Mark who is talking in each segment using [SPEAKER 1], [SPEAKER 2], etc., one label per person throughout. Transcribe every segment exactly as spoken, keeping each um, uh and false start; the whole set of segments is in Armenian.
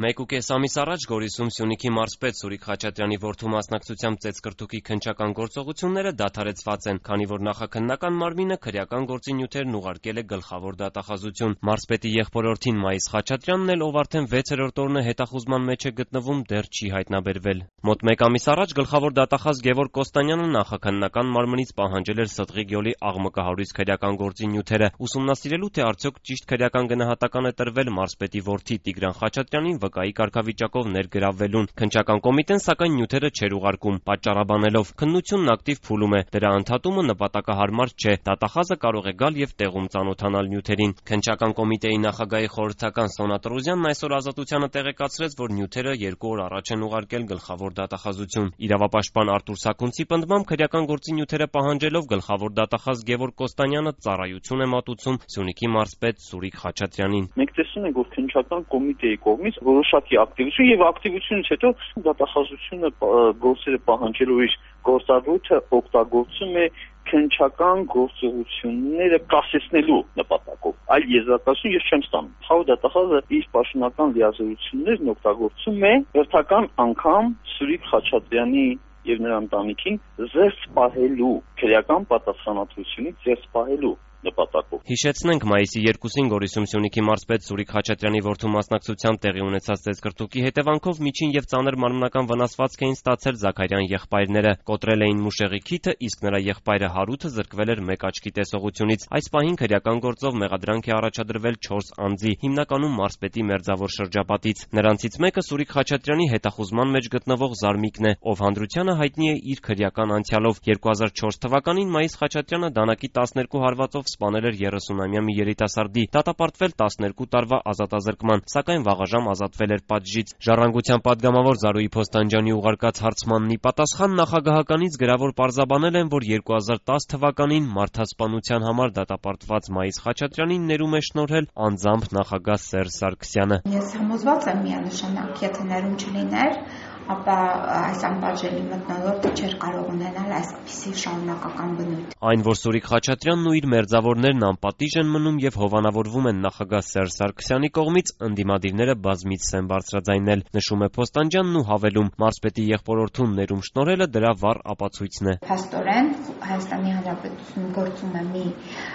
[SPEAKER 1] Մեկ ու կես ամիս առաջ Գորիսում Սյունիքի մարզպետ Սուրիկ Խաչատրյանի որդու մասնակցությամբ ծեծկրտուքի քննչական գործողությունները դադարեցված են, քանի որ նախաքննական մարմինը քրեական գործի նյութերն ուղարկել է գլխավոր դատախազություն։ Մարզպետի եղբորորդին Մայիս Խաչատրյանն էլ, ով արդեն վեցերորդ օրն է հետախուզման մեջ է գտնվում, դեռ չի հայտնաբերվել։ Մոտ մեկ ամիս առաջ գլխավոր դատախազ Գևորգ Կոստանյանը նախաքննական մարմնից պահանջել էր Ստղի գյուղի աղմկահարույց քրեական գործի նյութերը, ուսումնասիրելու թե արդյոք ճիշտ քրեական գնահատական է տրվել մարզպետի որդի Տիգրան Խաչատրյանին վկայի կարգավիճակով ներգրավվելուն։ Քննչական կոմիտեն սակայն նյութերը չէր ուղարկում, պատճառաբանելով քննությունն ակտիվ փուլում է, դրա ընդհատումը նպատակահարմար չէ, դատախազը կարող է գալ եւ տեղում ծանոթանալ նյութերին։ Քննչական կոմիտեի նախագահի խորհրդական Սոնա Տրուզյանն այսօր Ազատությանը տեղեկացրեց, որ նյութերը երկու օր առաջ են ուղարկել գլխավոր դատախազություն։ Իրավապաշտպան Արտուր Սաքունցի պնդմամբ քրեական գործի նյութերը պահանջելով գլխավոր դատախազ Գևորգ Կոստանյանը ծառայություն է մատուցում Սյունիքի մարզպետ Սուրիկ Խաչատրյանին։
[SPEAKER 2] Մենք տեսնում ենք, որ քննչական կոմիտեի կողմից որոշակի ակտիվություն եւ ակտիվությունից հետո դատախազությունը գործերը պահանջելու իր գործառույթը օգտագործում է քննչական գործողությունները կասեցնելու նպատակով։ Այլ եզրակացություն ես չեմ ստանում։ Խաղ դատախազը իր պաշտոնական լիազորություններն օգտագործում է հերթական անգամ Սուրիկ Խաչատրյանի եւ նրա ընտանիքին զերծ պահելու, քրեական պատասխանատվությունից զերծ պահելու նպատակով։
[SPEAKER 1] Հիշեցնենք, մայիսի երկուսին Գորիսում Սյունիքի մարզպետ Սուրիկ Խաչատրյանի որդու մասնակցությամբ տեղի ունեցած ծեծկրտուքի հետևանքով միջին եւ ծանր մարմնական վնասվածք էին ստացել Զաքարյան եղբայրները, կոտրել էին մուշեղի քիթը, իսկ նրա եղբայրը Հարութը զրկվել էր մեկ աչքի տեսողությունից։ Այս պահին քրեական գործով մեղադրանք է առաջադրվել չորս անձի, հիմնականում մարզպետի մերձավոր շրջապատից։ Նրանցից մեկը Սուրիկ Խաչատրյանի հետախուզման մեջ գտնվող Զարմիկն է, ով հանրությանը հայտնի է իր քրեական անցյալով։ երկու հազար չորս թվականին Մայիս Խաչատրյանը դանակի տասներկու հարվածով սպանել էր երեսունամյա մի երիտասարդի, դատապարտվել տասներկու տարվա ազատազրկման, սակայն վաղաժամ ազատվել էր պատժից։ Ժառանգության պատգամավոր Զարուհի Փոստանջյանի ուղարկած հարցմանն ի պատասխան նախագահականից գրավոր պարզաբանել են, որ երկու հազար տաս թվականին մարդասպանության համար դատապարտված Մայիս Խաչատրյանին ներում է շնորհել անձամբ նախագահ Սերժ Սարգսյանը։
[SPEAKER 3] Ես համոզված եմ միանշանակ, եթե ներում չլիներ, ապա այս անպատժելի մթնոլորտը չէր կարող ունենալ այսպիսի շարունակական բնույթ։
[SPEAKER 1] Այն, որ Սուրիկ Խաչատրյանն ու իր մերձավորներն անպատիժ են մնում եւ հովանավորվում են նախագահ Սերժ Սարգսյանի կողմից, ընդդիմադիրները բազմիցս են բարձրաձայնել, նշում է Փոստանջյանն ու հավելում, մարզպետի եղբորորդուն ներում շնորհելը դրա վառ ապացույցն է։
[SPEAKER 3] Փաստորեն Հայաստանի Հանրապետությունում գործում է մի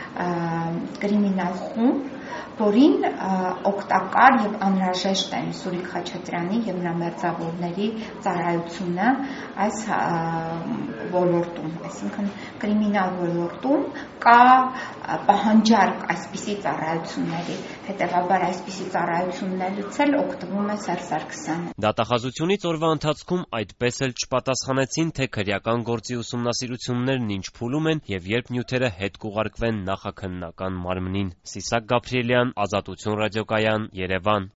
[SPEAKER 3] կրիմինալ խումբ, որին օգտակար եւ անհրաժեշտ են Սուրիկ Խաչատրյանի եւ նրա մերձավորների ծառայությունը այս ոլորտում, այսինքն կրիմինալ ոլորտում կա պահանջարկ այսպիսի ծառայությունների, հետեւաբար այսպիսի ծառայություններից էլ օգտվում է Սերժ Սարգսյանը։
[SPEAKER 1] Դատախազությունից օրվա ընթացքում այդպես էլ չպատասխանեցին, թե քրեական գործի ուսումնասիրություններն ինչ փուլում են եւ երբ նյութերը հետ կուղարկվեն նախաքննական մարմնին։ Սիսակ Գաբրիելյան, Ազատություն ռադիոկայան, Երևան։